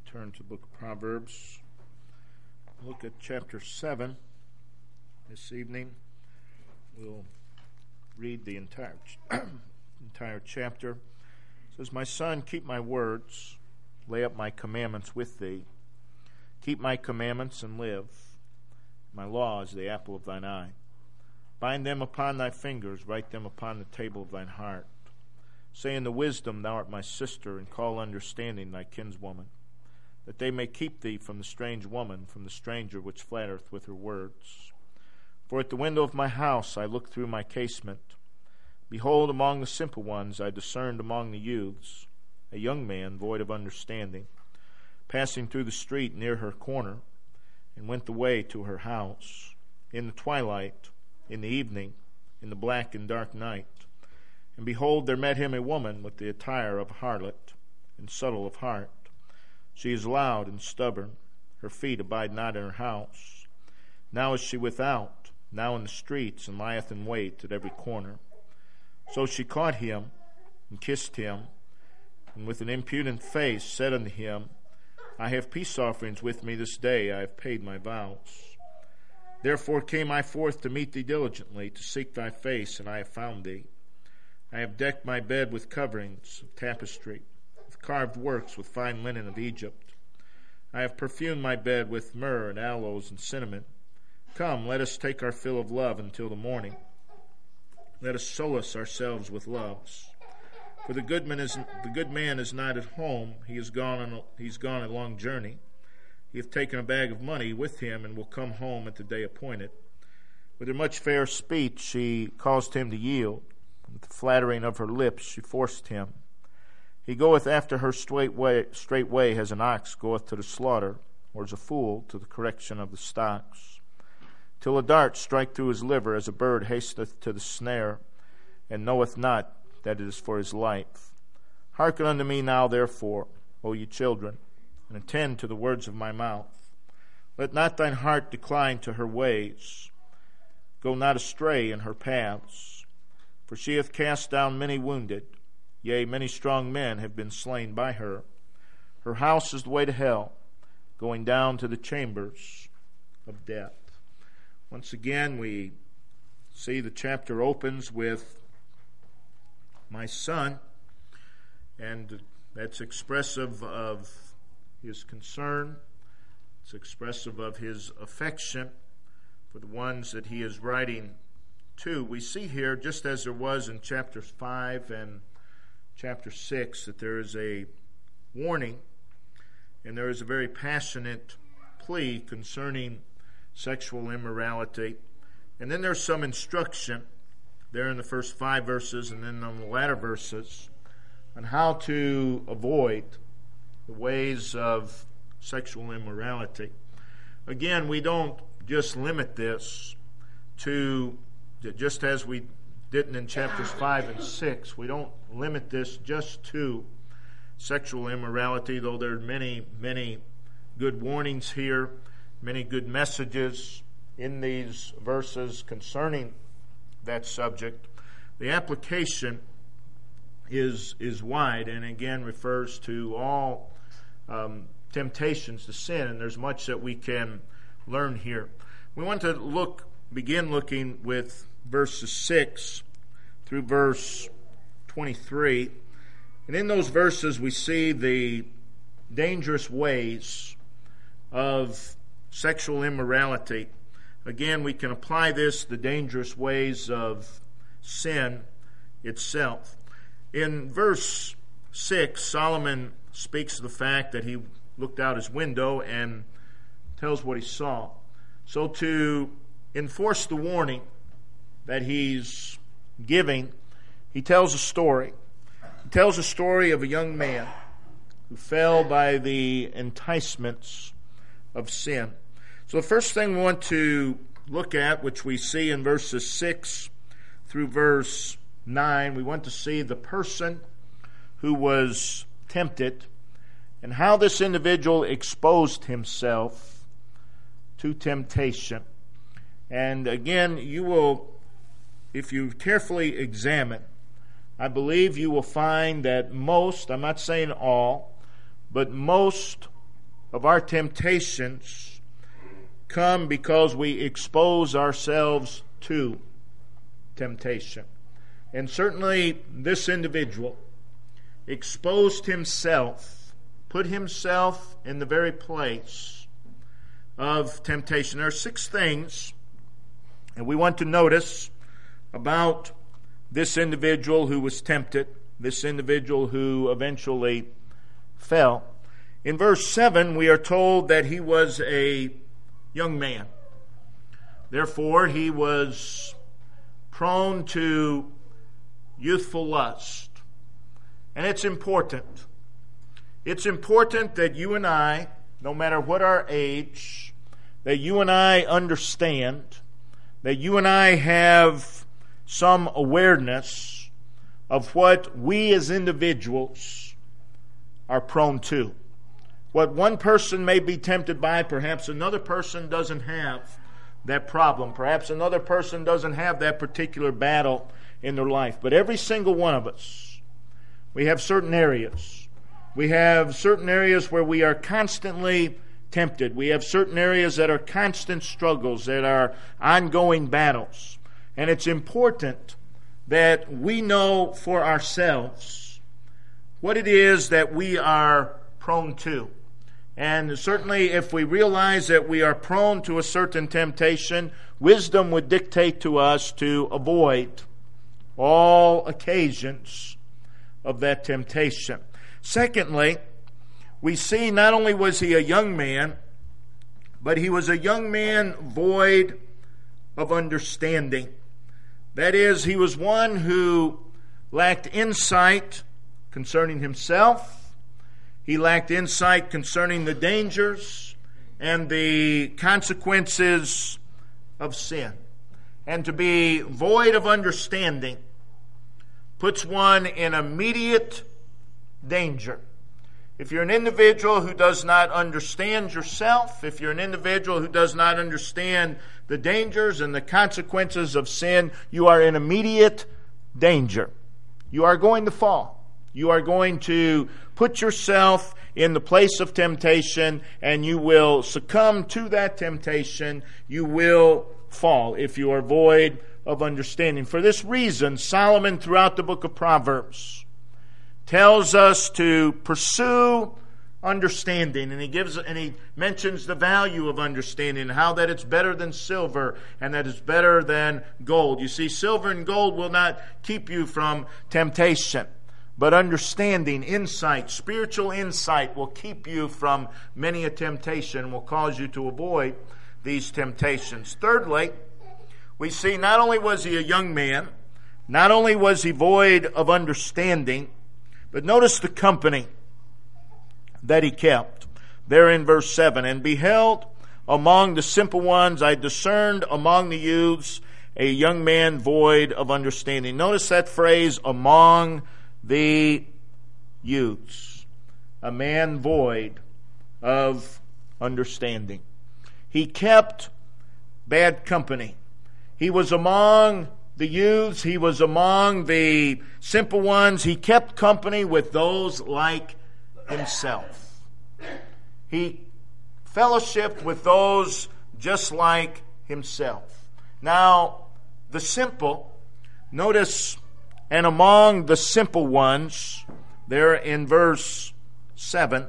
Turn to the book of Proverbs. Look at chapter 7 this evening. We'll read the entire chapter. It says, "My son, keep my words, lay up my commandments with thee. Keep my commandments and live. My law is the apple of thine eye. Bind them upon thy fingers, write them upon the table of thine heart. Say in the wisdom, thou art my sister, and call understanding thy kinswoman, that they may keep thee from the strange woman, from the stranger which flattereth with her words. For at the window of my house I looked through my casement. Behold, among the simple ones I discerned among the youths a young man void of understanding, passing through the street near her corner, and went the way to her house, in the twilight, in the evening, in the black and dark night. And behold, there met him a woman with the attire of a harlot, and subtle of heart. She is loud and stubborn. Her feet abide not in her house. Now is she without, now in the streets, and lieth in wait at every corner. So she caught him, and kissed him, and with an impudent face said unto him, I have peace offerings with me this day, I have paid my vows. Therefore came I forth to meet thee diligently, to seek thy face, and I have found thee. I have decked my bed with coverings of tapestry, with carved works, with fine linen of Egypt. I have perfumed my bed with myrrh and aloes and cinnamon. Come, let us take our fill of love until the morning. Let us solace ourselves with loves. For the good man is not at home. He's gone a long journey. He hath taken a bag of money with him, and will come home at the day appointed. With her much fair speech she caused him to yield. With the flattering of her lips she forced him. He goeth after her straightway as an ox goeth to the slaughter, or as a fool to the correction of the stocks. Till a dart strike through his liver, as a bird hasteth to the snare, and knoweth not that it is for his life. Hearken unto me now, therefore, O ye children, and attend to the words of my mouth. Let not thine heart decline to her ways. Go not astray in her paths. For she hath cast down many wounded. Yea, many strong men have been slain by her. Her house is the way to hell, going down to the chambers of death." Once again, we see the chapter opens with my son, and that's expressive of his concern. It's expressive of his affection for the ones that he is writing to. We see here, just as there was in chapter 5 and chapter 6, that there is a warning and there is a very passionate plea concerning sexual immorality. And then there's some instruction there in the first 5 verses and then on the latter verses on how to avoid the ways of sexual immorality. Again, we don't just limit this to, just as we didn't in chapters 5 and 6, we don't limit this just to sexual immorality, though there are many, many good warnings here, many good messages in these verses concerning that subject. The application is wide, and again refers to all temptations to sin, and there's much that we can learn here. We want to begin looking with verses 6 through verse 23. And in those verses we see the dangerous ways of sexual immorality. Again, we can apply this to the dangerous ways of sin itself. In verse 6, Solomon speaks of the fact that he looked out his window and tells what he saw. So to enforce the warning that he's giving, he tells a story. He tells a story of a young man who fell by the enticements of sin. So the first thing we want to look at, which we see in verses 6 through verse 9, we want to see the person who was tempted and how this individual exposed himself to temptation. And again, you will, if you carefully examine, I believe you will find that most, I'm not saying all, but most of our temptations come because we expose ourselves to temptation. And certainly this individual exposed himself, put himself in the very place of temptation. There are 6 things that we want to notice about this individual who was tempted, this individual who eventually fell. In verse 7, we are told that he was a young man. Therefore, he was prone to youthful lust. And it's important. It's important that you and I, no matter what our age, that you and I understand, that you and I have some awareness of what we as individuals are prone to. What one person may be tempted by, perhaps another person doesn't have that problem. Perhaps another person doesn't have that particular battle in their life. But every single one of us, we have certain areas. We have certain areas where we are constantly tempted. We have certain areas that are constant struggles, that are ongoing battles. And it's important that we know for ourselves what it is that we are prone to. And certainly if we realize that we are prone to a certain temptation, wisdom would dictate to us to avoid all occasions of that temptation. Secondly, we see not only was he a young man, but he was a young man void of understanding. That is, he was one who lacked insight concerning himself. He lacked insight concerning the dangers and the consequences of sin. And to be void of understanding puts one in immediate danger. If you're an individual who does not understand yourself, if you're an individual who does not understand the dangers and the consequences of sin, you are in immediate danger. You are going to fall. You are going to put yourself in the place of temptation, and you will succumb to that temptation. You will fall if you are void of understanding. For this reason, Solomon, throughout the book of Proverbs, tells us to pursue understanding, and he mentions the value of understanding, how that it's better than silver and that it's better than gold. You see, silver and gold will not keep you from temptation, but understanding, insight, spiritual insight will keep you from many a temptation, will cause you to avoid these temptations. Thirdly, we see not only was he a young man, not only was he void of understanding, but notice the company that he kept. There in verse 7, and beheld among the simple ones, I discerned among the youths a young man void of understanding. Notice that phrase, among the youths. A man void of understanding. He kept bad company. He was among the youths, he was among the simple ones. He kept company with those like himself. He fellowshiped with those just like himself. Now, the simple, notice, and among the simple ones, there in verse 7,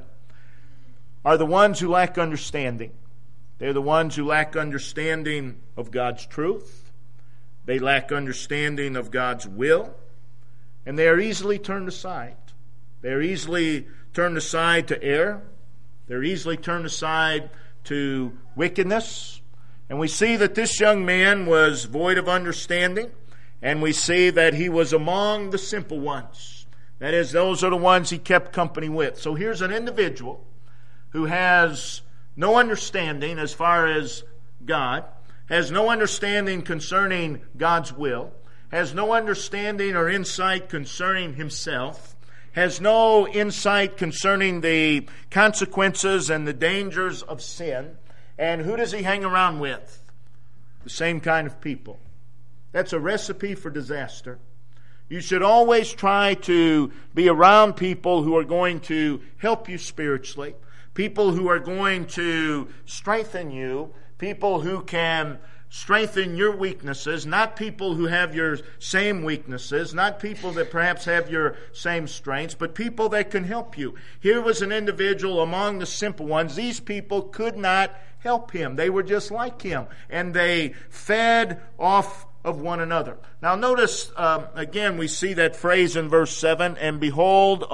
are the ones who lack understanding. They're the ones who lack understanding of God's truth. They lack understanding of God's will, and they are easily turned aside. They are easily turned aside to error. They're easily turned aside to wickedness. And we see that this young man was void of understanding, and we see that he was among the simple ones. That is, those are the ones he kept company with. So here's an individual who has no understanding as far as God, has no understanding concerning God's will, has no understanding or insight concerning himself, has no insight concerning the consequences and the dangers of sin. And who does he hang around with? The same kind of people. That's a recipe for disaster. You should always try to be around people who are going to help you spiritually, people who are going to strengthen you, people who can strengthen your weaknesses, not people who have your same weaknesses, not people that perhaps have your same strengths, but people that can help you. Here was an individual among the simple ones. These people could not help him. They were just like him, and they fed off of one another. Now notice, again, we see that phrase in verse 7, and beheld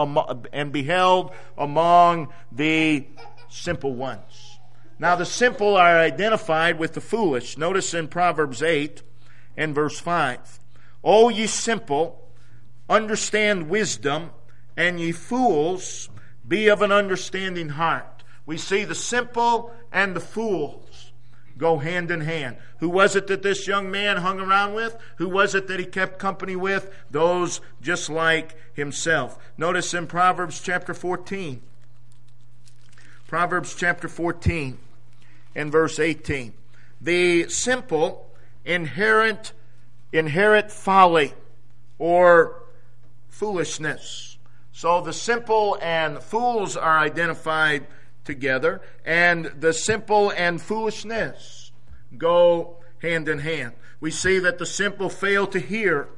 among the simple ones. Now the simple are identified with the foolish. Notice in Proverbs 8 and verse 5. O ye simple, understand wisdom, and ye fools, be of an understanding heart. We see the simple and the fools go hand in hand. Who was it that this young man hung around with? Who was it that he kept company with? Those just like himself. Notice in Proverbs chapter 14. Proverbs chapter 14 and verse 18. The simple inherit folly or foolishness. So the simple and fools are identified together, and the simple and foolishness go hand in hand. We see that the simple fail to hear,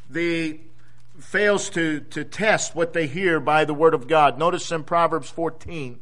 fails to test what they hear by the word of God. Notice in Proverbs 14,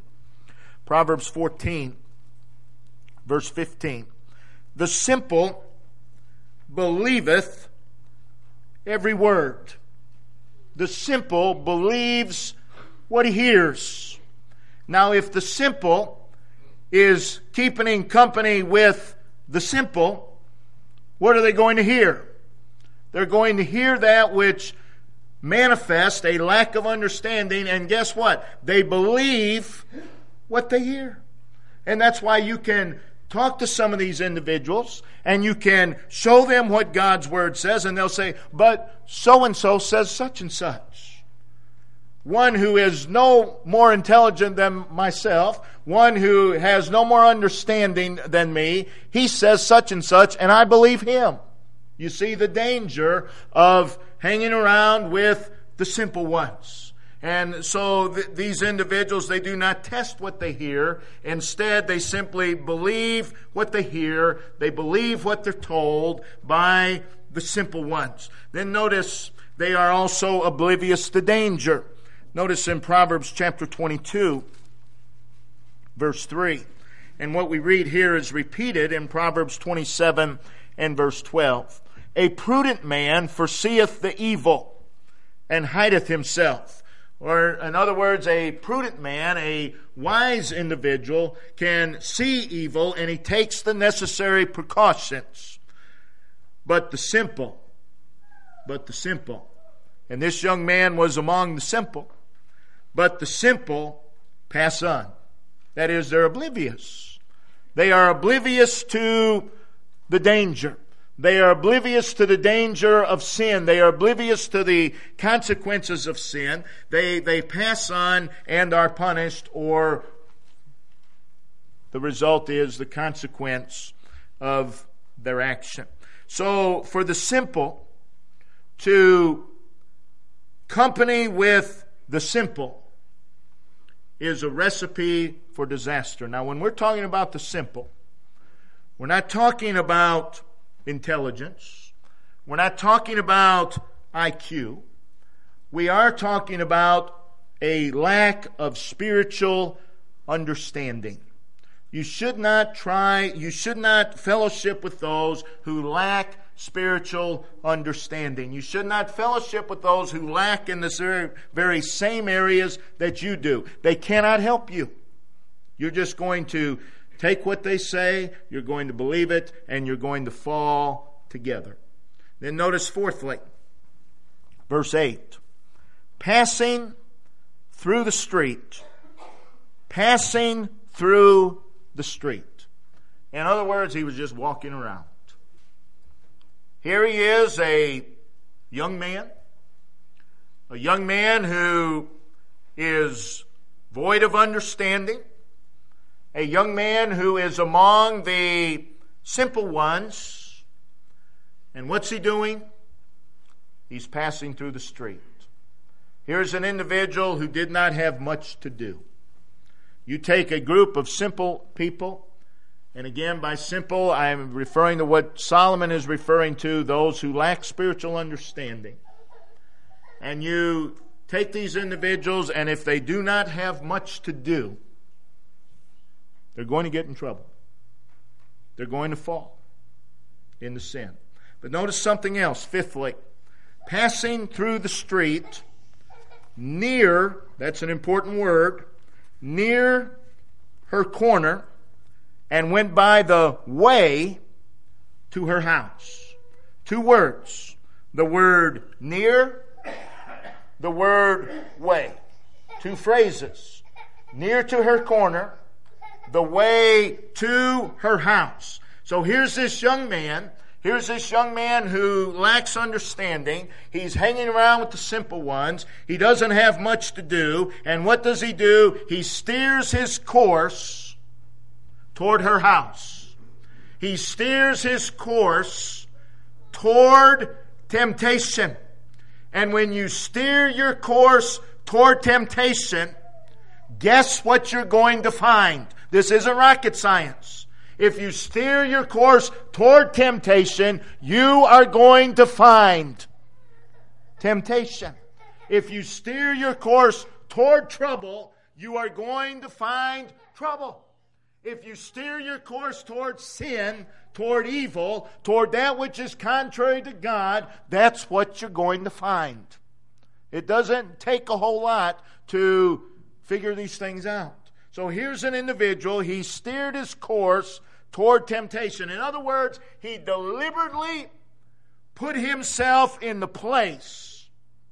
verse 15. The simple believeth every word. The simple believes what he hears. Now, if the simple is keeping company with the simple, what are they going to hear? They're going to hear that which manifests a lack of understanding, and guess what? They believe what they hear. And that's why you can talk to some of these individuals, and you can show them what God's Word says, and they'll say, but so-and-so says such and such. One who is no more intelligent than myself, one who has no more understanding than me, he says such and such, and I believe him. You see the danger of hanging around with the simple ones. And so these individuals, they do not test what they hear. Instead, they simply believe what they hear. They believe what they're told by the simple ones. Then notice they are also oblivious to danger. Notice in Proverbs chapter 22, verse 3. And what we read here is repeated in Proverbs 27 and verse 12. A prudent man foreseeth the evil and hideth himself. Or in other words, a prudent man, a wise individual, can see evil and he takes the necessary precautions. But the simple, and this young man was among the simple, but the simple pass on. That is, they're oblivious. They are oblivious to the danger. They are oblivious to the danger of sin. They are oblivious to the consequences of sin. They pass on and are punished, or the result is the consequence of their action. So for the simple to company with the simple is a recipe for disaster. Now, when we're talking about the simple, we're not talking about intelligence. We're not talking about IQ. We are talking about a lack of spiritual understanding. You should not fellowship with those who lack spiritual understanding. You should not fellowship with those who lack in the very same areas that you do. They cannot help you. You're just going to take what they say, you're going to believe it, and you're going to fall together. Then notice fourthly, verse 8. Passing through the street. Passing through the street. In other words, he was just walking around. Here he is, a young man who is void of understanding, a young man who is among the simple ones. And what's he doing? He's passing through the street. Here's an individual who did not have much to do. You take a group of simple people, and again, by simple, I'm referring to what Solomon is referring to, those who lack spiritual understanding. And you take these individuals, and if they do not have much to do, they're going to get in trouble. They're going to fall into sin. But notice something else. Fifthly, passing through the street near, that's an important word, near her corner, and went by the way to her house. Two words. The word near, the word way. Two phrases. Near to her corner, the way to her house. So here's this young man. Here's this young man who lacks understanding. He's hanging around with the simple ones. He doesn't have much to do. And what does he do? He steers his course toward her house. He steers his course toward temptation. And when you steer your course toward temptation, guess what you're going to find? This isn't rocket science. If you steer your course toward temptation, you are going to find temptation. If you steer your course toward trouble, you are going to find trouble. If you steer your course toward sin, toward evil, toward that which is contrary to God, that's what you're going to find. It doesn't take a whole lot to figure these things out. So here's an individual, he steered his course toward temptation. In other words, he deliberately put himself in the place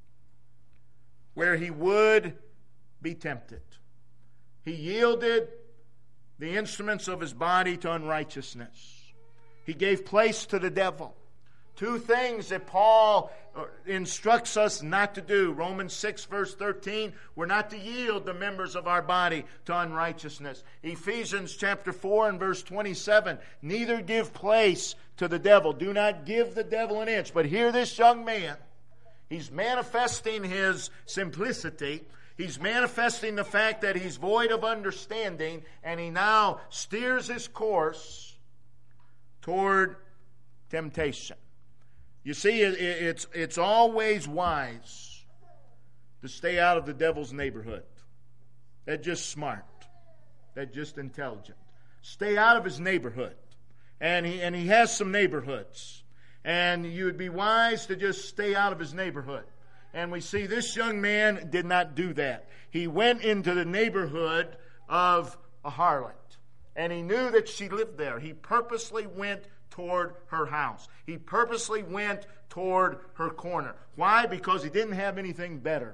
where he would be tempted. He yielded the instruments of his body to unrighteousness. He gave place to the devil. Two things that Paul instructs us not to do. Romans 6 verse 13, we're not to yield the members of our body to unrighteousness. Ephesians chapter 4 and verse 27, neither give place to the devil. Do not give the devil an inch. But here this young man, he's manifesting his simplicity. He's manifesting the fact that he's void of understanding, and he now steers his course toward temptation. You see, it's always wise to stay out of the devil's neighborhood. That's just smart. That's just intelligent. Stay out of his neighborhood. And he has some neighborhoods. And you would be wise to just stay out of his neighborhood. And we see this young man did not do that. He went into the neighborhood of a harlot. And he knew that she lived there. He purposely went toward her house. He purposely went toward her corner. Why? Because he didn't have anything better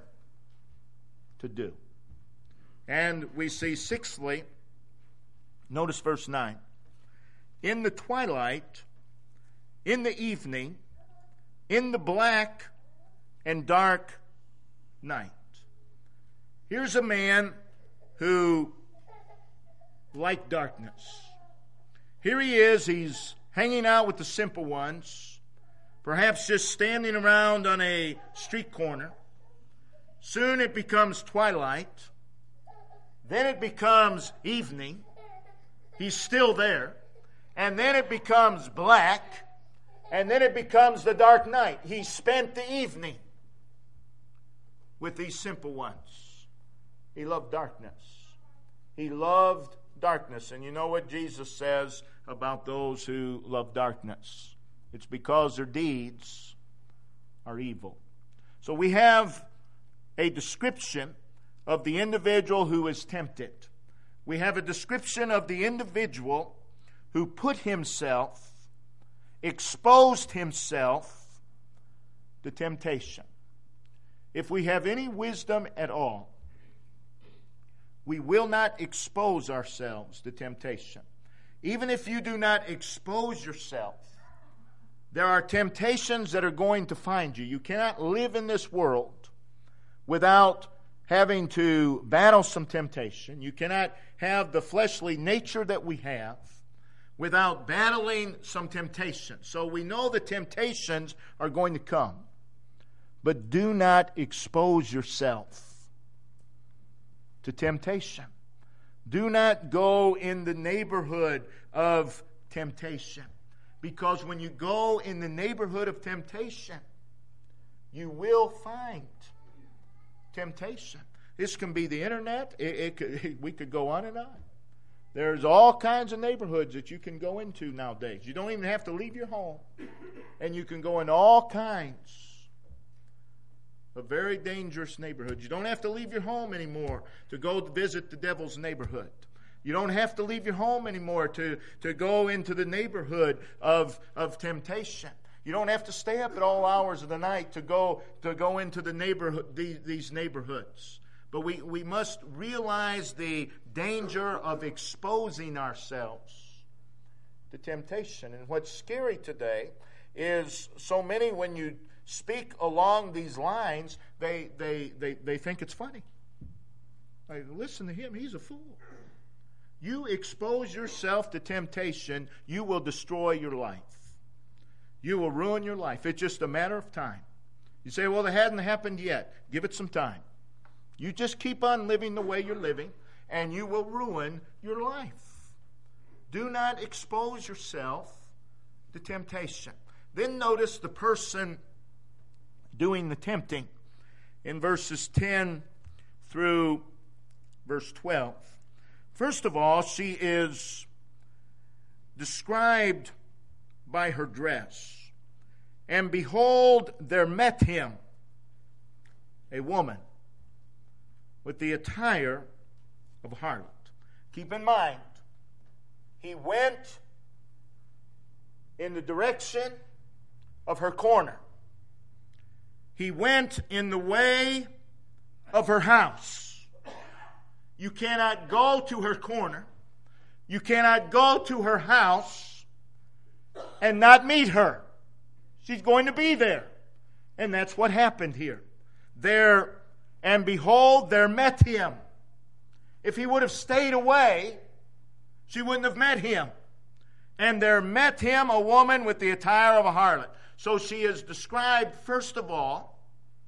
to do. And we see, sixthly, notice verse 9. In the twilight, in the evening, in the black and dark night. Here's a man who liked darkness. Here he is, he's hanging out with the simple ones, perhaps just standing around on a street corner. Soon it becomes twilight. Then it becomes evening. He's still there. And then it becomes black. And then it becomes the dark night. He spent the evening with these simple ones. He loved darkness. He loved darkness. And you know what Jesus says about those who love darkness? It's because their deeds are evil. So we have a description of the individual who is tempted. We have a description of the individual who put himself, exposed himself to temptation. If we have any wisdom at all, we will not expose ourselves to temptation. Even if you do not expose yourself, there are temptations that are going to find you. You cannot live in this world without having to battle some temptation. You cannot have the fleshly nature that we have without battling some temptation. So we know the temptations are going to come. but do not expose yourself to temptation. Do not go in the neighborhood of temptation. Because when you go in the neighborhood of temptation, you will find temptation. This can be the internet. We could go on and on. There's all kinds of neighborhoods that you can go into nowadays. You don't even have to leave your home. And you can go in all kinds of very dangerous neighborhoods. You don't have to leave your home anymore to go visit the devil's neighborhood. You don't have to leave your home anymore to go into the neighborhood of temptation. You don't have to stay up at all hours of the night to go into the neighborhood, these neighborhoods. But we must realize the danger of exposing ourselves to temptation. And what's scary today is so many, when you speak along these lines, they think it's funny. Like, listen to him, he's a fool. You expose yourself to temptation, you will destroy your life. You will ruin your life. It's just a matter of time. You say, well, it hadn't happened yet. Give it some time. You just keep on living the way you're living, and you will ruin your life. Do not expose yourself to temptation. Then notice the person doing the tempting in verses 10 through verse 12. First of all, she is described by her dress. And behold, there met him a woman with the attire of a harlot. Keep in mind, he went in the direction of her corner. He went in the way of her house. You cannot go to her corner. You cannot go to her house and not meet her. She's going to be there. And that's what happened here. There, and behold, there met him. If he would have stayed away, she wouldn't have met him. And there met him a woman with the attire of a harlot. So she is described, first of all,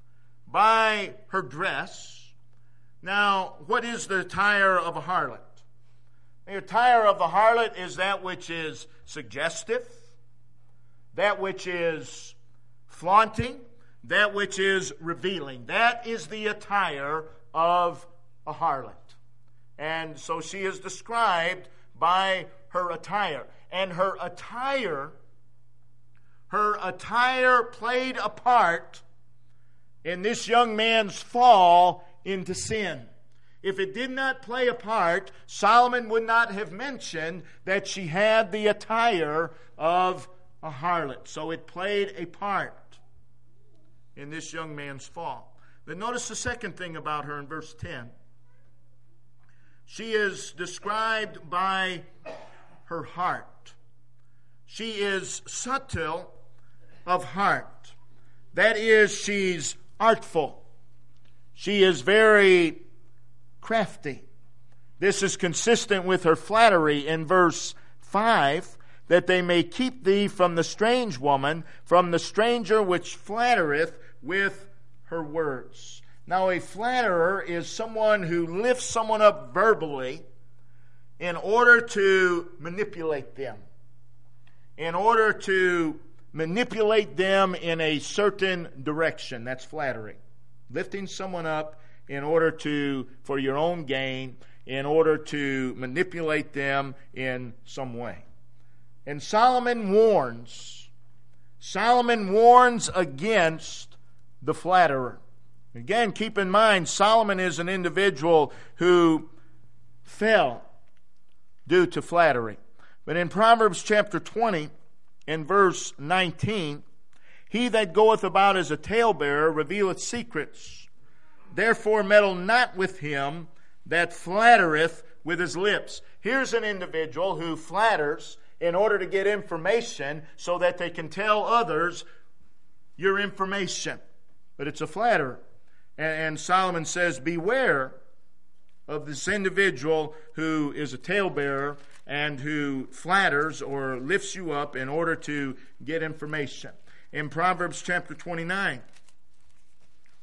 by her dress. Now, what is the attire of a harlot? The attire of the harlot is that which is suggestive, that which is flaunting, that which is revealing. That is the attire of a harlot. And so she is described by her attire. And her attire played a part in this young man's fall into sin. If it did not play a part, Solomon would not have mentioned that she had the attire of a harlot. So it played a part in this young man's fall. Then notice the second thing about her in verse 10. She is described by her heart. She is subtle of heart. That is, she's artful. She is very crafty. This is consistent with her flattery in verse 5, that they may keep thee from the strange woman, from the stranger which flattereth with her words. Now, a flatterer is someone who lifts someone up verbally in order to manipulate them. In order to manipulate them in a certain direction. That's flattery. Lifting someone up in order for your own gain, in order to manipulate them in some way. And Solomon warns against the flatterer. Again, keep in mind, Solomon is an individual who fell due to flattery. But in Proverbs chapter 20, in verse 19, he that goeth about as a talebearer revealeth secrets. Therefore meddle not with him that flattereth with his lips. Here's an individual who flatters in order to get information so that they can tell others your information. But it's a flatterer. And Solomon says, beware of this individual who is a talebearer and who flatters or lifts you up in order to get information. In Proverbs chapter 29,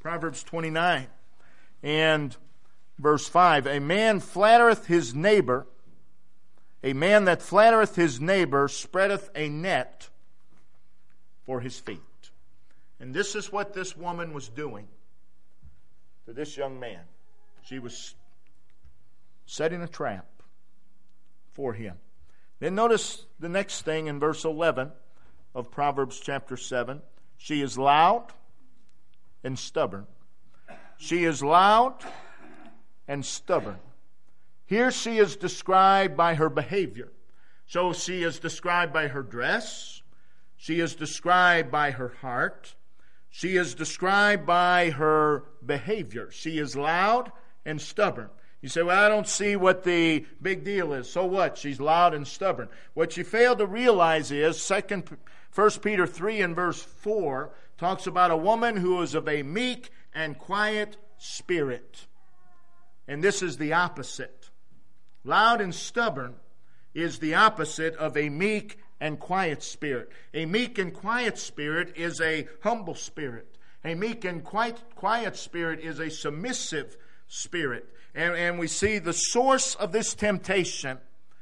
Proverbs 29 and verse 5. A man flattereth his neighbor. A man that flattereth his neighbor spreadeth a net for his feet. And this is what this woman was doing to this young man. She was setting a trap for him. Then notice the next thing in verse 11 of Proverbs chapter 7. She is loud and stubborn. She is loud and stubborn. Here she is described by her behavior. So she is described by her dress. She is described by her heart. She is described by her behavior. She is loud and stubborn. You say, well, I don't see what the big deal is. So what? She's loud and stubborn. What you fail to realize is 1 Peter 3 and verse 4 talks about a woman who is of a meek and quiet spirit. And this is the opposite. Loud and stubborn is the opposite of a meek and quiet spirit. A meek and quiet spirit is a humble spirit. A meek and quiet spirit is a submissive spirit. And we see the source of this temptation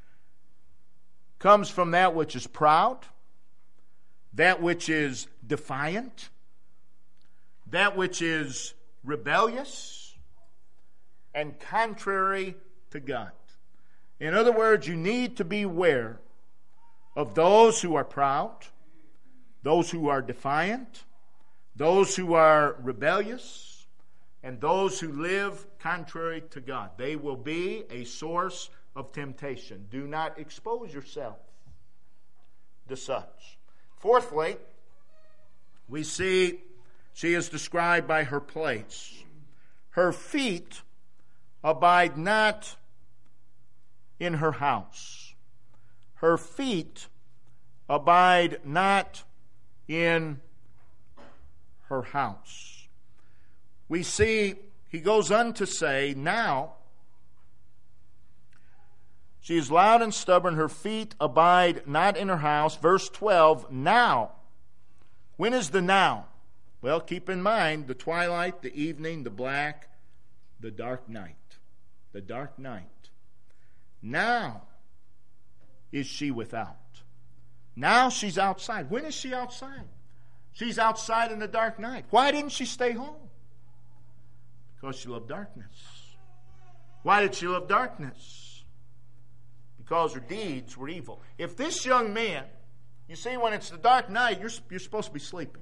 comes from that which is proud, that which is defiant, that which is rebellious, and contrary to God. In other words, you need to beware of those who are proud, those who are defiant, those who are rebellious, and those who live contrary to God. They will be a source of temptation. Do not expose yourself to such. Fourthly, we see she is described by her place. Her feet abide not in her house. Her feet abide not in her house. We see, he goes on to say, now, she is loud and stubborn, her feet abide not in her house. Verse 12, now. When is the now? Well, keep in mind the twilight, the evening, the black, the dark night. The dark night. Now is she without. Now she's outside. When is she outside? She's outside in the dark night. Why didn't she stay home? Because she loved darkness. Why did she love darkness? Because her deeds were evil. If this young man, you see, when it's the dark night, you're supposed to be sleeping.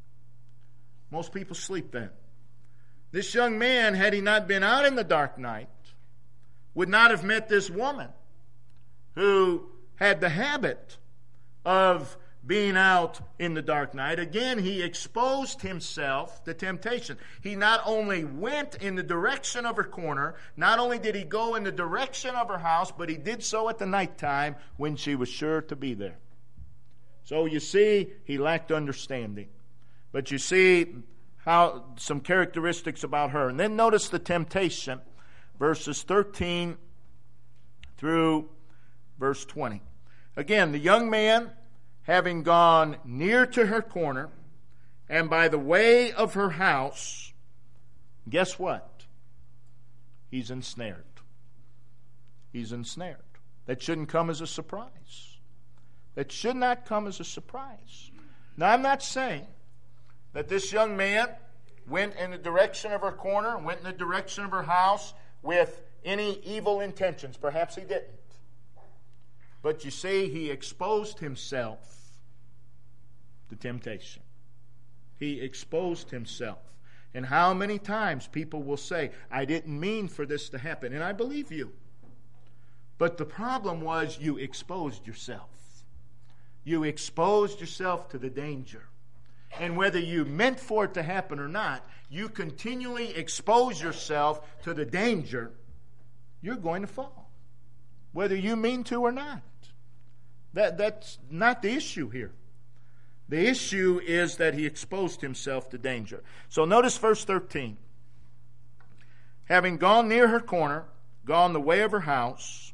Most people sleep then. This young man, had he not been out in the dark night, would not have met this woman who had the habit of being out in the dark night. Again, he exposed himself to temptation. He not only went in the direction of her corner, not only did he go in the direction of her house, but he did so at the nighttime when she was sure to be there. So you see, he lacked understanding. But you see how some characteristics about her. And then notice the temptation, verses 13 through verse 20. Again, the young man, having gone near to her corner, and by the way of her house, guess what? He's ensnared. He's ensnared. That shouldn't come as a surprise. That should not come as a surprise. Now, I'm not saying that this young man went in the direction of her corner, went in the direction of her house with any evil intentions. Perhaps he didn't. But you see, he exposed himself to temptation. He exposed himself. And how many times people will say, I didn't mean for this to happen. And I believe you. But the problem was you exposed yourself. You exposed yourself to the danger. And whether you meant for it to happen or not, you continually expose yourself to the danger, you're going to fall. Whether you mean to or not. That's not the issue here. The issue is that he exposed himself to danger. So notice verse 13. Having gone near her corner, gone the way of her house,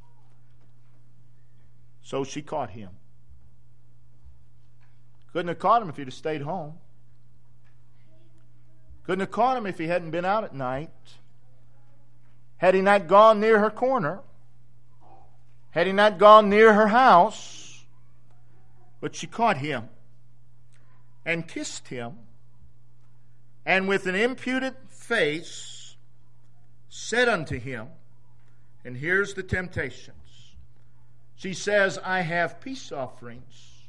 so she caught him. Couldn't have caught him if he'd have stayed home. Couldn't have caught him if he hadn't been out at night. Had he not gone near her corner. Had he not gone near her house. But she caught him and kissed him, and with an impudent face said unto him, and here's the temptations. She says, I have peace offerings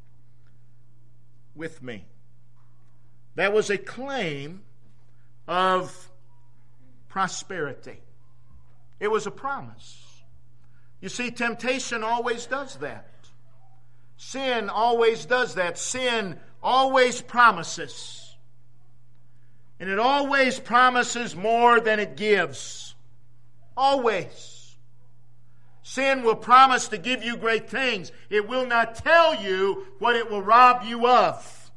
with me. That was a claim of prosperity. It was a promise. You see, temptation always does that. Sin always does that. Sin always promises. And it always promises more than it gives. Always. Sin will promise to give you great things. It will not tell you what it will rob you of.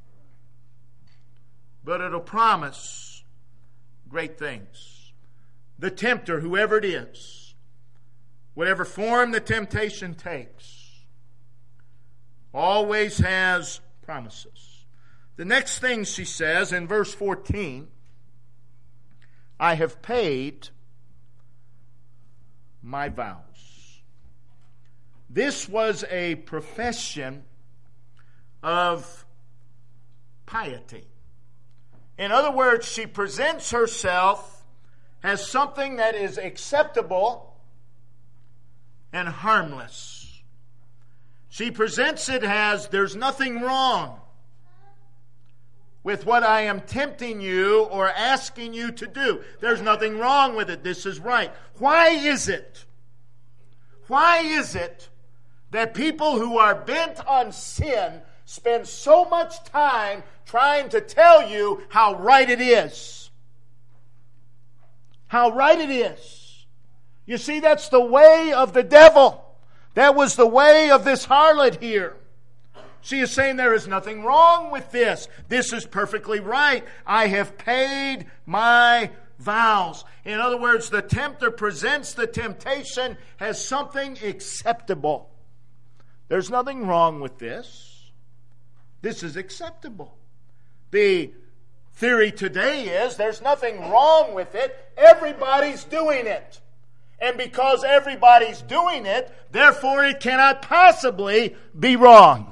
But it'll promise great things. The tempter, whoever it is, whatever form the temptation takes, always has promises. The next thing she says in verse 14, I have paid my vows. This was a profession of piety. In other words, she presents herself as something that is acceptable and harmless. She presents it as there's nothing wrong with what I am tempting you or asking you to do. There's nothing wrong with it. This is right. Why is it? Why is it that people who are bent on sin spend so much time trying to tell you how right it is? How right it is. You see, that's the way of the devil. That was the way of this harlot here. She is saying there is nothing wrong with this. This is perfectly right. I have paid my vows. In other words, the tempter presents the temptation as something acceptable. There's nothing wrong with this. This is acceptable. The theory today is there's nothing wrong with it. Everybody's doing it. And because everybody's doing it, therefore it cannot possibly be wrong.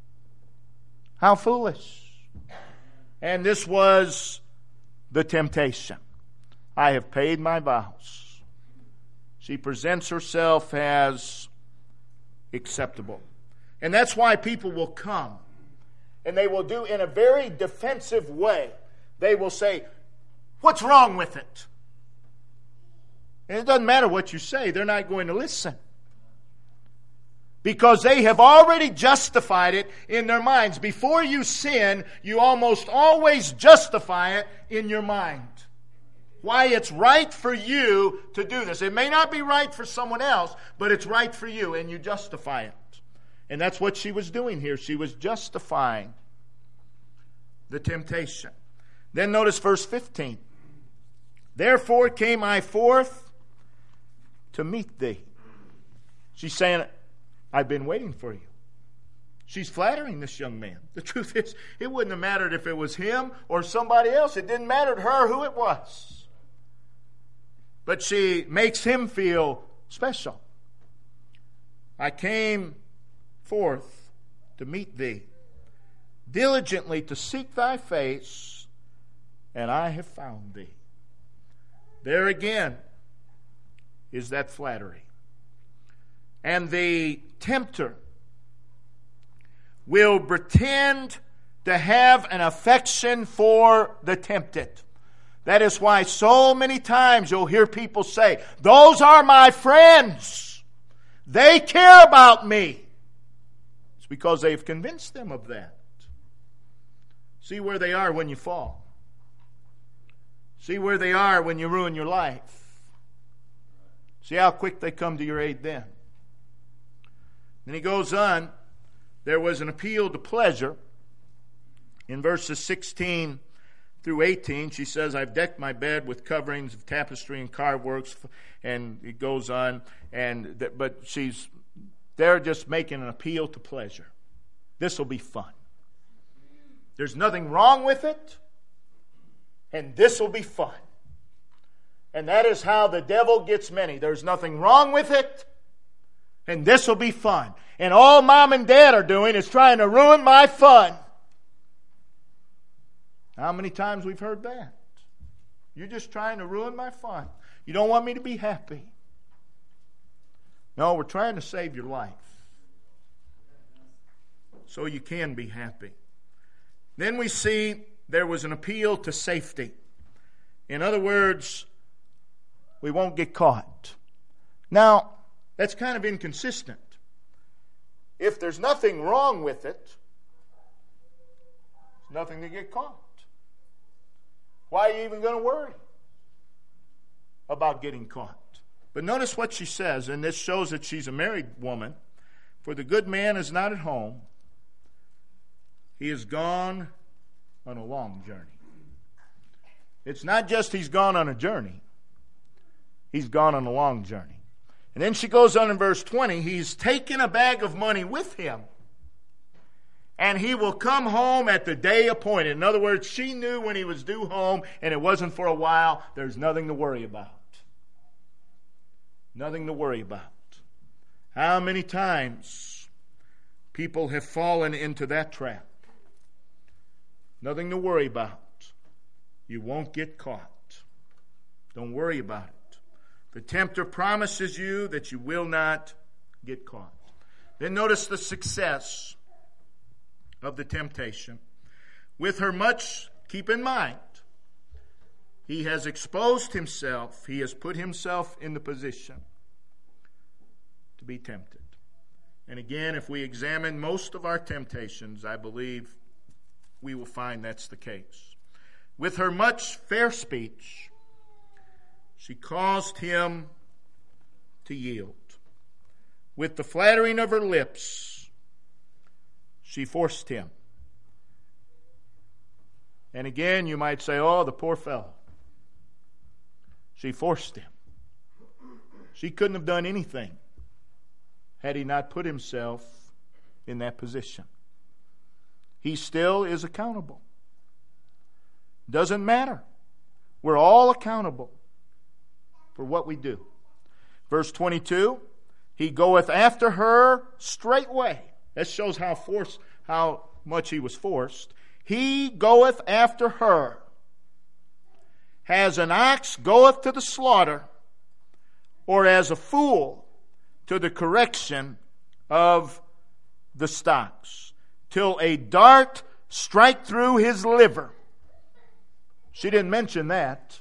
How foolish. And this was the temptation. I have paid my vows. She presents herself as acceptable. And that's why people will come. And they will do in a very defensive way. They will say, what's wrong with it? And it doesn't matter what you say. They're not going to listen. Because they have already justified it in their minds. Before you sin, you almost always justify it in your mind. Why it's right for you to do this. It may not be right for someone else, but it's right for you, and you justify it. And that's what she was doing here. She was justifying the temptation. Then notice verse 15. Therefore came I forth to meet thee. She's saying, I've been waiting for you. She's flattering this young man. The truth is, it wouldn't have mattered if it was him or somebody else. It didn't matter to her who it was. But she makes him feel special. I came forth to meet thee, diligently to seek thy face, and I have found thee. There again is that flattery. And the tempter will pretend to have an affection for the tempted. That is why so many times you'll hear people say, those are my friends. They care about me. It's because they've convinced them of that. See where they are when you fall. See where they are when you ruin your life. See how quick they come to your aid then. Then he goes on, there was an appeal to pleasure. In verses 16 through 18, she says, I've decked my bed with coverings of tapestry and carved works, and it goes on. But they're just making an appeal to pleasure. This will be fun. There's nothing wrong with it. And this will be fun. And that is how the devil gets many. There's nothing wrong with it. And this will be fun. And all mom and dad are doing is trying to ruin my fun. How many times we've heard that? You're just trying to ruin my fun. You don't want me to be happy. No, we're trying to save your life so you can be happy. Then we see there was an appeal to safety. In other words, we won't get caught. Now, that's kind of inconsistent. If there's nothing wrong with it, there's nothing to get caught. Why are you even going to worry about getting caught? But notice what she says, and this shows that she's a married woman. For the good man is not at home. He is gone on a long journey. It's not just he's gone on a journey. He's gone on a long journey. And then she goes on in verse 20, he's taken a bag of money with him, and he will come home at the day appointed. In other words, she knew when he was due home, and it wasn't for a while. There's nothing to worry about. Nothing to worry about. How many times people have fallen into that trap? Nothing to worry about. You won't get caught. Don't worry about it. The tempter promises you that you will not get caught. Then notice the success of the temptation. With her much, keep in mind, he has exposed himself. He has put himself in the position to be tempted. And again, if we examine most of our temptations, I believe we will find that's the case. With her much fair speech, she caused him to yield. With the flattering of her lips, she forced him. And again, you might say, oh, the poor fellow. She forced him. She couldn't have done anything had he not put himself in that position. He still is accountable. Doesn't matter. We're all accountable for what we do. Verse 22, he goeth after her straightway. That shows how much he was forced. He goeth after her. As an ox goeth to the slaughter, or as a fool to the correction of the stocks, till a dart strike through his liver. She didn't mention that.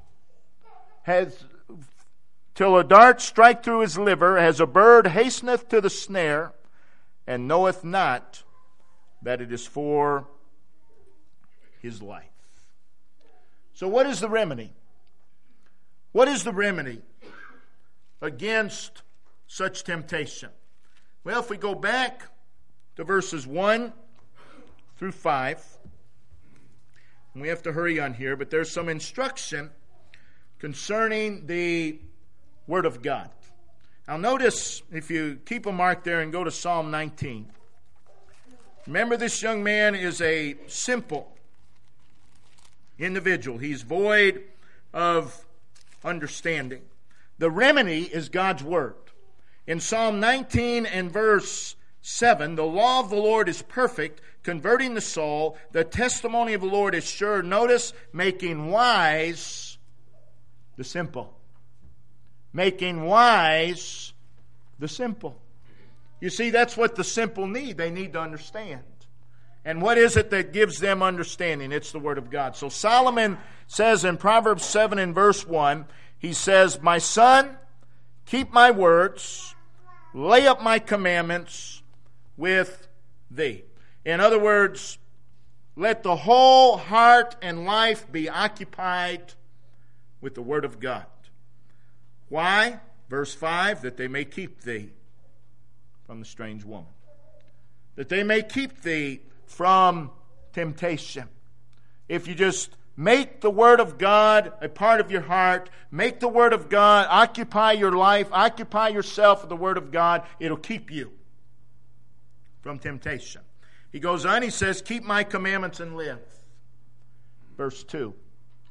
Till a dart strike through his liver, as a bird hasteneth to the snare, and knoweth not that it is for his life. So what is the remedy? What is the remedy against such temptation? Well, if we go back to verses 1 through 5, and we have to hurry on here, but there's some instruction concerning the Word of God. Now notice, if you keep a mark there and go to Psalm 19. Remember, this young man is a simple individual. He's void of understanding. The remedy is God's Word. In Psalm 19 and verse 7, the law of the Lord is perfect, converting the soul. The testimony of the Lord is sure. Notice, making wise the simple. Making wise the simple. You see, that's what the simple need. They need to understand. And what is it that gives them understanding? It's the Word of God. So Solomon says in Proverbs 7 and verse 1, he says, my son, keep my words, lay up my commandments with thee. In other words, let the whole heart and life be occupied with the Word of God. Why? Verse 5, that they may keep thee from the strange woman. That they may keep thee from temptation. If you just make the Word of God a part of your heart, make the Word of God, occupy your life, occupy yourself with the Word of God, it'll keep you from temptation. He goes on, he says, keep my commandments and live. Verse 2.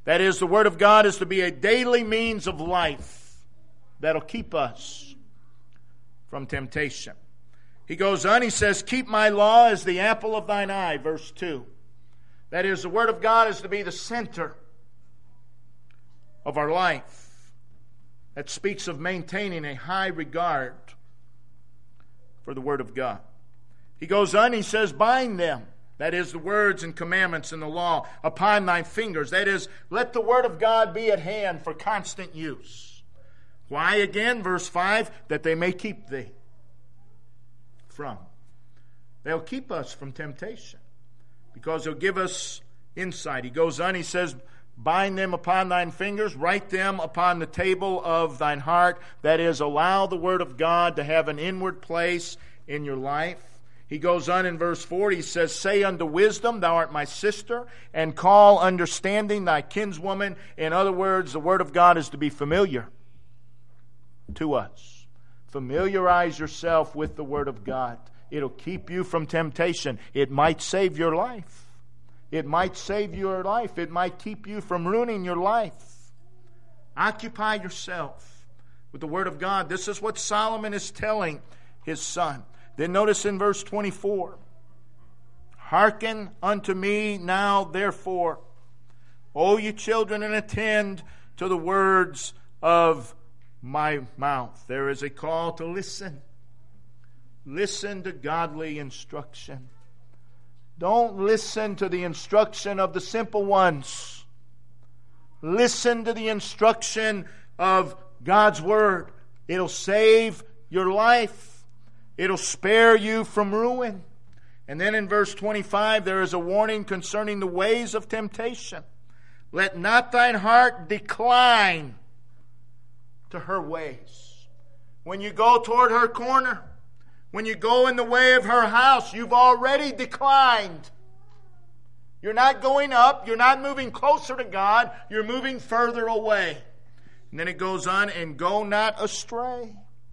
That is, the Word of God is to be a daily means of life that'll keep us from temptation. He goes on, he says, keep my law as the apple of thine eye, verse 2. That is, the Word of God is to be the center of our life. That speaks of maintaining a high regard for the Word of God. He goes on, he says, bind them. That is, the words and commandments and the law upon thy fingers. That is, let the Word of God be at hand for constant use. Why again? Verse 5, that they may keep thee from. They'll keep us from temptation because they'll give us insight. He goes on, he says, bind them upon thine fingers, write them upon the table of thine heart. That is, allow the Word of God to have an inward place in your life. He goes on in verse 4, he says, say unto wisdom, thou art my sister, and call understanding thy kinswoman. In other words, the Word of God is to be familiar to us. Familiarize yourself with the Word of God. It'll keep you from temptation. It might save your life. It might save your life. It might keep you from ruining your life. Occupy yourself with the Word of God. This is what Solomon is telling his son. Then notice in verse 24, hearken unto me now, therefore, O ye children, and attend to the words of my mouth. There is a call to listen. Listen to godly instruction. Don't listen to the instruction of the simple ones. Listen to the instruction of God's Word. It'll save your life. It'll spare you from ruin. And then in verse 25, there is a warning concerning the ways of temptation. Let not thine heart decline to her ways. When you go toward her corner, when you go in the way of her house, you've already declined. You're not going up. You're not moving closer to God. You're moving further away. And then it goes on, and go not astray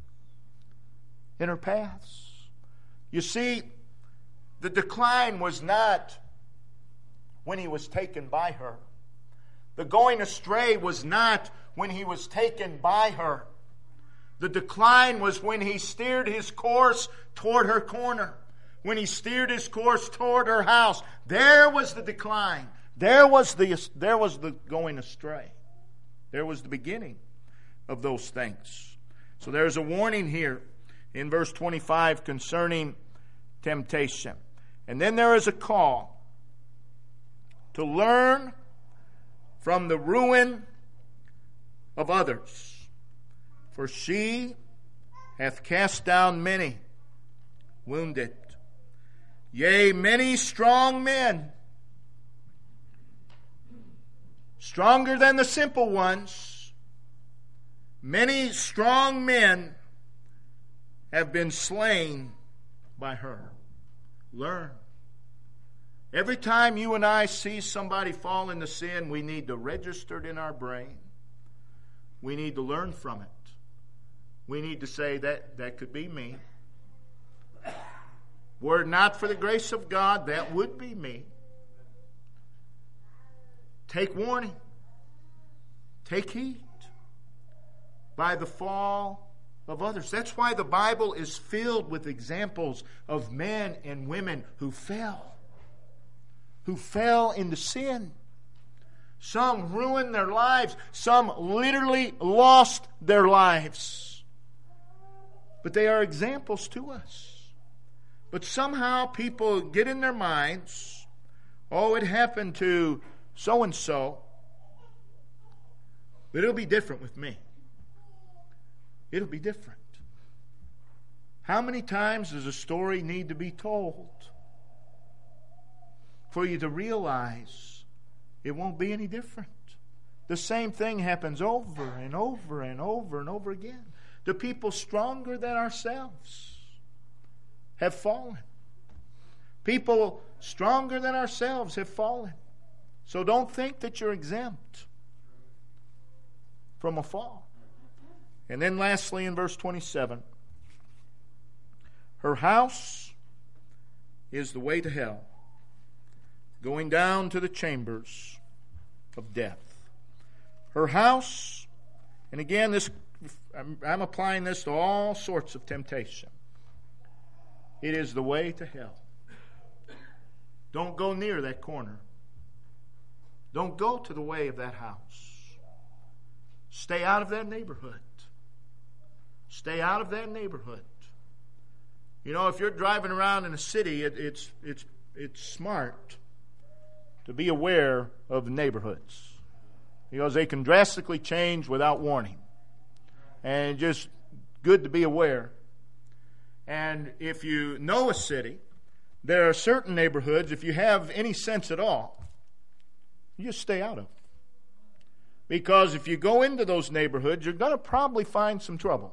in her paths. You see, the decline was not when he was taken by her. The going astray was not when he was taken by her. The decline was when he steered his course toward her corner. When he steered his course toward her house. There was the decline. There was the going astray. There was the beginning of those things. So there's a warning here in verse 25 concerning temptation. And then there is a call to learn from the ruin of others. For she hath cast down many, wounded. Yea, many strong men, stronger than the simple ones. Many strong men have been slain by her. Learn. Every time you and I see somebody fall into sin, we need to register it in our brain. We need to learn from it. We need to say that could be me. Were it not for the grace of God, that would be me. Take warning. Take heed by the fall of others. That's why the Bible is filled with examples of men and women who fell into sin. Some ruined their lives. Some literally lost their lives. But they are examples to us. But somehow people get in their minds, oh, it happened to so-and-so, but it'll be different with me. It'll be different. How many times does a story need to be told for you to realize it won't be any different? The same thing happens over and over and over and over again. The people stronger than ourselves have fallen. People stronger than ourselves have fallen. So don't think that you're exempt from a fall. And then lastly in verse 27, her house is the way to hell, going down to the chambers of death. Her house, and again, I'm applying this to all sorts of temptation. It is the way to hell. Don't go near that corner. Don't go to the way of that house. Stay out of that neighborhood. Stay out of that neighborhood. You know, if you're driving around in a city, it's smart to be aware of the neighborhoods, because they can drastically change without warning. And just good to be aware. And if you know a city, there are certain neighborhoods, if you have any sense at all, you just stay out of them. Because if you go into those neighborhoods, you're going to probably find some trouble.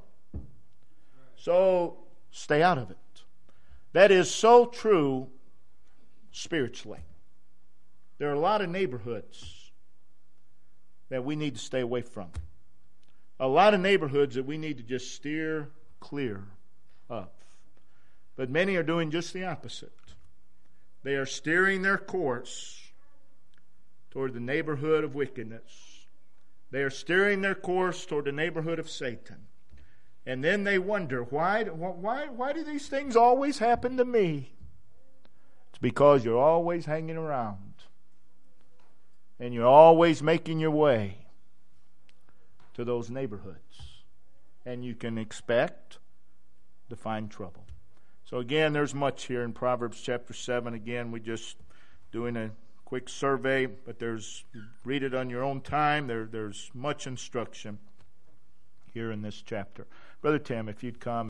So stay out of it. That is so true spiritually. There are a lot of neighborhoods that we need to stay away from. A lot of neighborhoods that we need to just steer clear of. But many are doing just the opposite. They are steering their course toward the neighborhood of wickedness. They are steering their course toward the neighborhood of Satan. And then they wonder, why do these things always happen to me? It's because you're always hanging around. And you're always making your way to those neighborhoods. And you can expect to find trouble. So again, there's much here in Proverbs chapter 7. Again, we're just doing a quick survey, but read it on your own time. There's much instruction here in this chapter. Brother Tim, if you'd come.